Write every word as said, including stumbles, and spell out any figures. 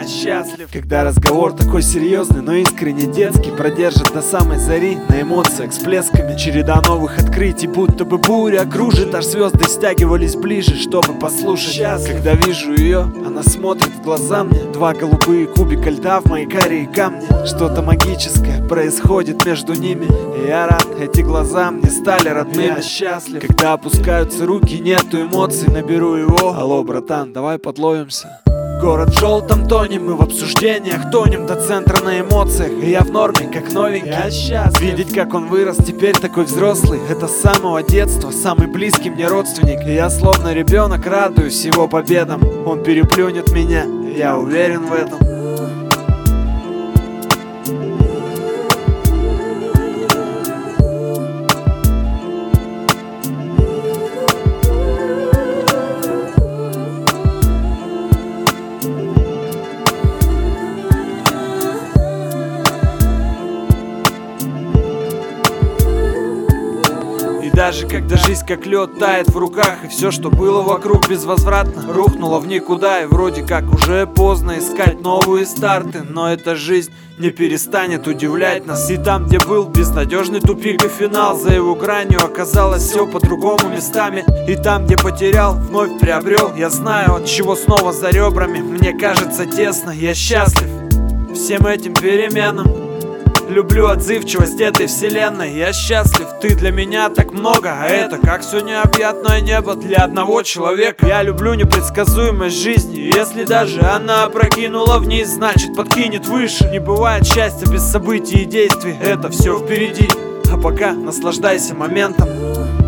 счастлив. Когда разговор такой серьезный, но искренне детский, продержит до самой зари на эмоциях с плесками. Череда новых открытий, будто бы буря кружит, аж звезды стягивались ближе, чтобы послушать. Счастлив. Когда вижу ее, она смотрит в глаза мне. Два голубые кубика льда в мои карие камни. Что-то магическое происходит между ними, и я рад, эти глаза мне стали родными. Я счастлив. Когда опускаются руки, нету эмоций, наберу его. Алло, братан, давай подловимся. Город в желтом тоне, мы в обсуждениях тонем до центра на эмоциях, и я в норме, как новенький. Я счастлив. Видеть, как он вырос, теперь такой взрослый. Это с самого детства, самый близкий мне родственник. И я словно ребенок радуюсь его победам. Он переплюнет меня, я уверен в этом. Даже когда жизнь как лед тает в руках, и все, что было вокруг, безвозвратно рухнуло в никуда. И вроде как уже поздно искать новые старты, но эта жизнь не перестанет удивлять нас. И там, где был безнадежный тупик и финал, за его гранью оказалось все по-другому местами. И там, где потерял, вновь приобрел. Я знаю, от чего снова за ребрами. Мне кажется тесно, я счастлив всем этим переменам. Люблю отзывчивость этой вселенной. Я счастлив, ты для меня так много, а это как все необъятное небо для одного человека. Я люблю непредсказуемость жизни, если даже она опрокинула вниз, значит подкинет выше. Не бывает счастья без событий и действий, это все впереди. А пока наслаждайся моментом.